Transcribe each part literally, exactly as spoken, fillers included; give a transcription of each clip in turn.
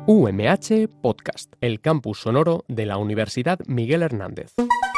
U M H Podcast, el campus sonoro de la Universidad Miguel Hernández.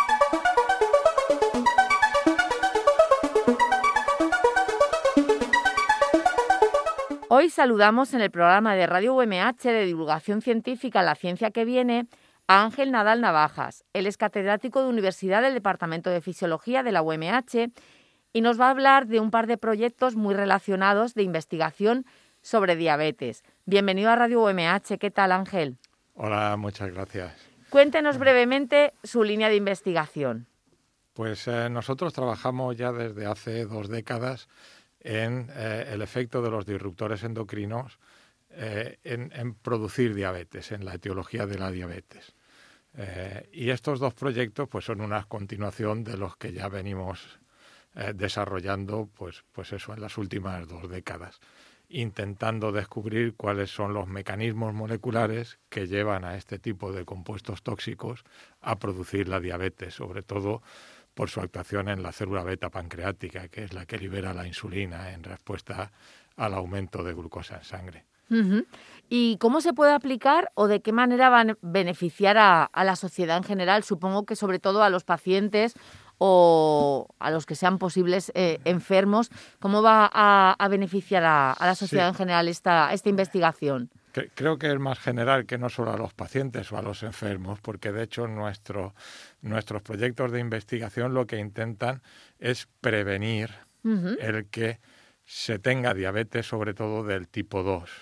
Hoy saludamos en el programa de Radio U M H de divulgación científica La Ciencia que Viene a Ángel Nadal Navajas. Él es catedrático de Universidad del Departamento de Fisiología de la U M H y nos va a hablar de un par de proyectos muy relacionados de investigación sobre diabetes. Bienvenido a Radio U M H. ¿Qué tal, Ángel? Hola, muchas gracias. Cuéntenos brevemente su línea de investigación. Pues eh, nosotros trabajamos ya desde hace dos décadas en eh, el efecto de los disruptores endocrinos eh, en, en producir diabetes, en la etiología de la diabetes. Eh, y estos dos proyectos pues, son una continuación de los que ya venimos eh, desarrollando pues, pues eso, en las últimas dos décadas, intentando descubrir cuáles son los mecanismos moleculares que llevan a este tipo de compuestos tóxicos a producir la diabetes, sobre todo por su actuación en la célula beta pancreática, que es la que libera la insulina en respuesta al aumento de glucosa en sangre. Uh-huh. ¿Y cómo se puede aplicar o de qué manera van a beneficiar a, a la sociedad en general? Supongo que sobre todo a los pacientes o a los que sean posibles eh, enfermos. ¿Cómo va a, a beneficiar a, a la sociedad sí. en general esta, esta investigación? Creo que es más general que no solo a los pacientes o a los enfermos, porque de hecho nuestro, nuestros proyectos de investigación lo que intentan es prevenir uh-huh. el que se tenga diabetes, sobre todo del tipo dos.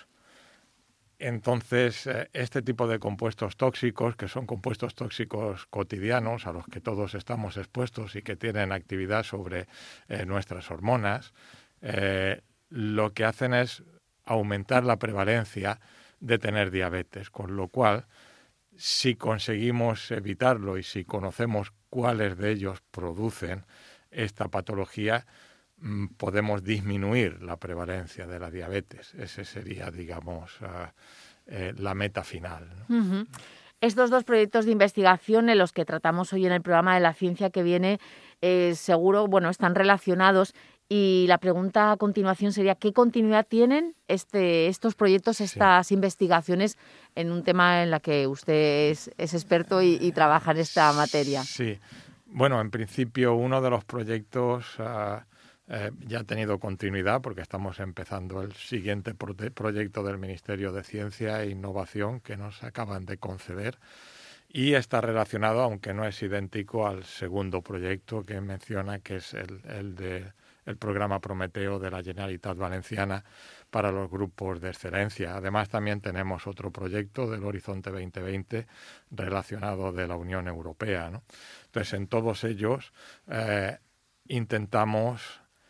Entonces, este tipo de compuestos tóxicos, que son compuestos tóxicos cotidianos a los que todos estamos expuestos y que tienen actividad sobre eh, nuestras hormonas, eh, lo que hacen es aumentar la prevalencia de tener diabetes, con lo cual, si conseguimos evitarlo y si conocemos cuáles de ellos producen esta patología, podemos disminuir la prevalencia de la diabetes. Ese sería, digamos, uh, eh, la meta final, ¿no? Uh-huh. Estos dos proyectos de investigación en los que tratamos hoy en el programa de La Ciencia que Viene, eh, seguro, bueno, están relacionados. Y la pregunta a continuación sería, ¿qué continuidad tienen este, estos proyectos, estas sí. investigaciones en un tema en la que usted es, es experto y, y trabaja en esta materia? Sí. Bueno, en principio uno de los proyectos Uh, Eh, ya ha tenido continuidad porque estamos empezando el siguiente pro- proyecto del Ministerio de Ciencia e Innovación que nos acaban de conceder y está relacionado, aunque no es idéntico, al segundo proyecto que menciona, que es el, el de el programa Prometeo de la Generalitat Valenciana para los grupos de excelencia. Además, también tenemos otro proyecto del Horizonte veinte veinte relacionado de la Unión Europea, ¿no? Entonces, en todos ellos eh, intentamos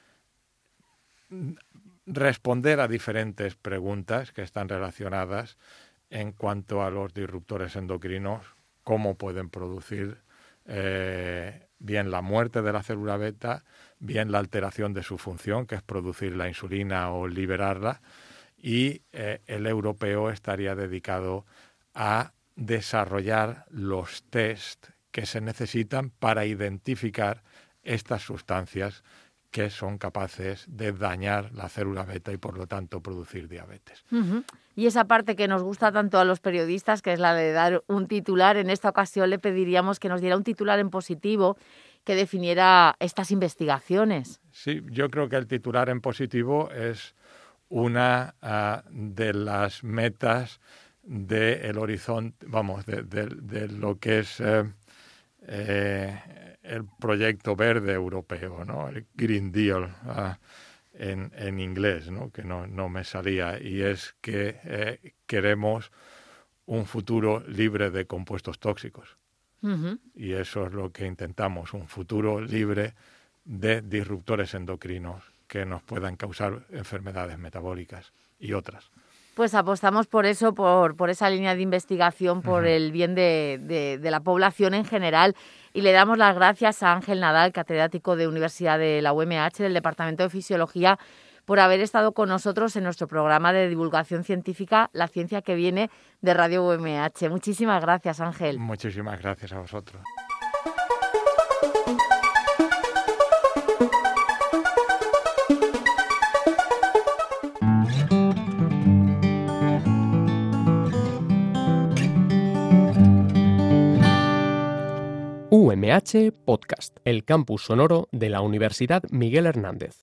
responder a diferentes preguntas que están relacionadas en cuanto a los disruptores endocrinos, cómo pueden producir eh, bien la muerte de la célula beta, bien la alteración de su función, que es producir la insulina o liberarla, y eh, el europeo estaría dedicado a desarrollar los test que se necesitan para identificar estas sustancias que son capaces de dañar la célula beta y, por lo tanto, producir diabetes. Uh-huh. Y esa parte que nos gusta tanto a los periodistas, que es la de dar un titular, en esta ocasión le pediríamos que nos diera un titular en positivo que definiera estas investigaciones. Sí, yo creo que el titular en positivo es una uh, de las metas del horizonte, vamos, de, de, de lo que es eh, eh, el proyecto verde europeo, ¿no? El Green Deal uh, en, en inglés, ¿no? Que no, no me salía, y es que eh, queremos un futuro libre de compuestos tóxicos. Uh-huh. Y eso es lo que intentamos, un futuro libre de disruptores endocrinos que nos puedan causar enfermedades metabólicas y otras. Pues apostamos por eso, por, por esa línea de investigación, por uh-huh. el bien de, de, de la población en general. Y le damos las gracias a Ángel Nadal, catedrático de Universidad de la U M H, del Departamento de Fisiología, por haber estado con nosotros en nuestro programa de divulgación científica La Ciencia que Viene de Radio U M H. Muchísimas gracias, Ángel. Muchísimas gracias a vosotros. U M H Podcast, el campus sonoro de la Universidad Miguel Hernández.